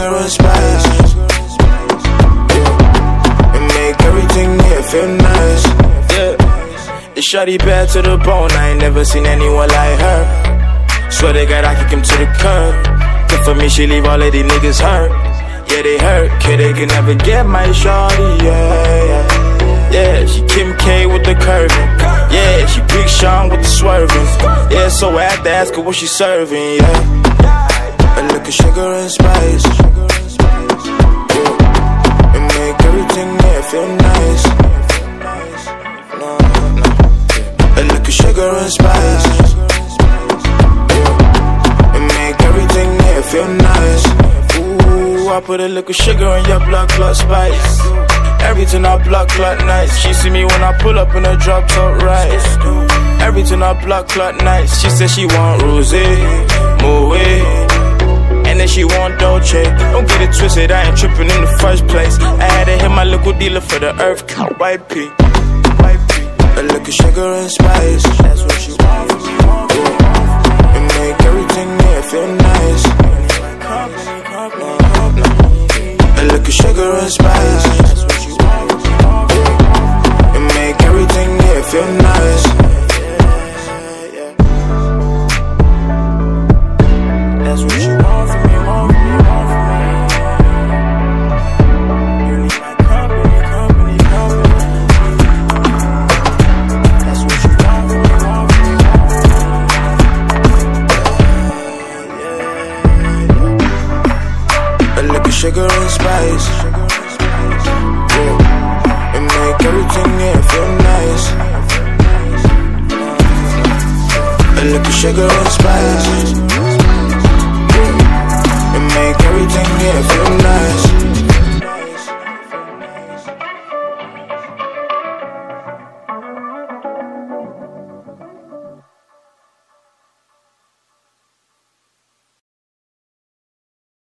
sugar and spice. And make everything here feel nice. Yeah, it's shawty bad to the bone. I ain't never seen anyone like her. Swear to God I kick him to the curb. But for me she leave all of these niggas hurt. Yeah, they hurt, kid, they can never get my shawty, yeah, she Kim K with the curving. Yeah, she Big Sean with the swerving. Yeah, so I had to ask her what she serving, yeah. A lick of sugar and spice. Yeah. And make everything there feel nice. A lick of sugar and spice. Yeah. And make everything there feel nice. I put a little sugar in your blood clot spice. Everything I blood clot nice. She see me when I pull up in a drop top rice. Everything I blood clot nice. She said she want rosé, moe, and then she want Dolce. Don't get it twisted, I ain't tripping in the first place. I had to hit my liquid dealer for the earth count. White P. A little sugar and spice. That's what she want from me. And make everything there feel nice. A lick of sugar and spice. And make everything here feel nice. That's what you want from me, want from me, want from me. You need my company, company, company. That's what you want from me, want from me, want from me. A lick of sugar and spice. Yeah. And make everything here feel nice. A lick of sugar and spice. Yeah. And make everything here feel nice.